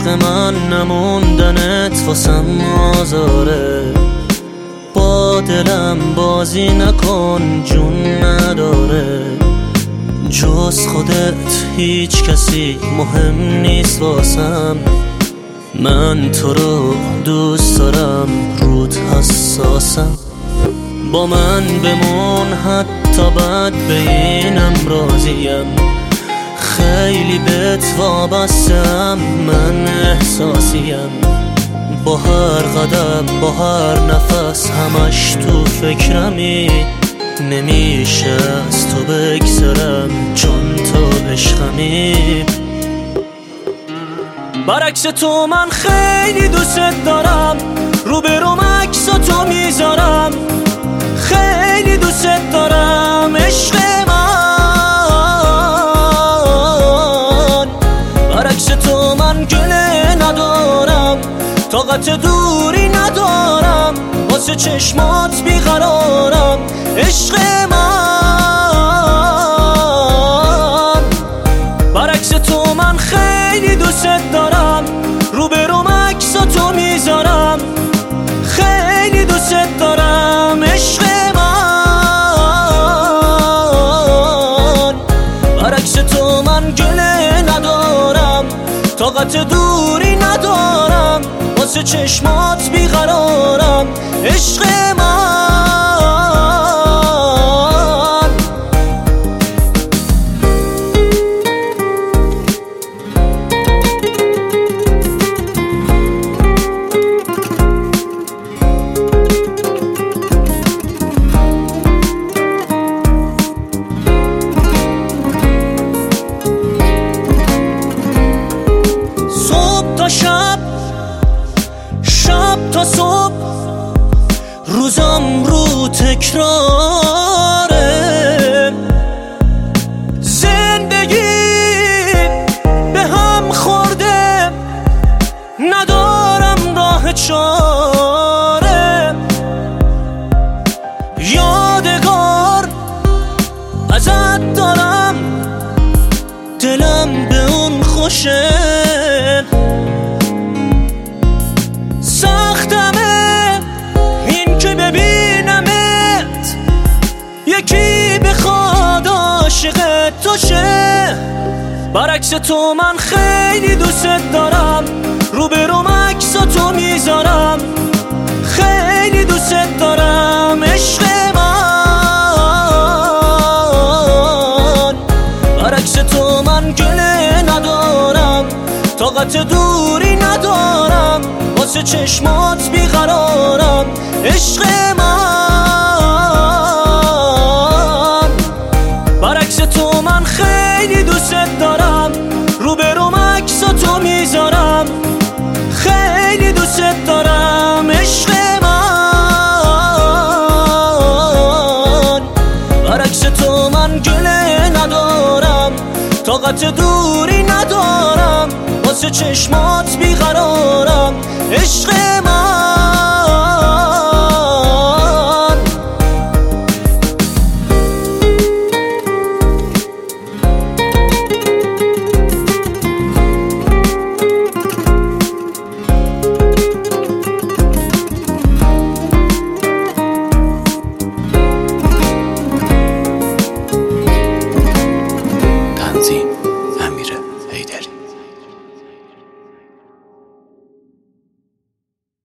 عشق من نموندنت واسم آزاره، با دلم بازی نکن جون نداره، جز خودت هیچ کسی مهم نیست واسم، من تو رو دوست دارم رود حساسم، با من بمون حتی بد به اینم راضیم، خیلی بهت وابستم من احساسیم، با هر قدم با هر نفس همش تو فکرمی، نمیشه از تو بگذرم چون تو عشقمی. برعکس تو من خیلی دوست دارم، روبروم عکساتو میذارم، خیلی دوست دارم عشق من. برعکس تو من گله ندارم، طاقت دوری ندارم، واسه چشمات بیقرارم عشق من. برعکس تو من خیلی دوست دارم، روبروم عکساتو میذارم، خیلی دوست دارم عشق من. برعکس تو من گله ندارم، طاقت دوری ندارم، واسه چشمات بیقرارم عشق من. شب تا صبح روزم رو تکراره، زندگی به هم خورده ندارم راه چاره، یادگار ازت دارم دلم به اون خوشه، سختمه این که ببینمت یکی بخواد عاشق تو شه. برعکس تو من خیلی دوست دارم، روبروم عکساتو میذارم، خیلی دوست دارم عشق من. برعکس تو من گله ندارم، طاقت دوری ندارم، واسه چشمات بیقرارم عشق من. برعکس تو من خیلی دوست دارم، روبروم عکساتو میذارم، خیلی دوست دارم عشق من. برعکس تو من گله ندارم، طاقت دوری ندارم، واسه چشمات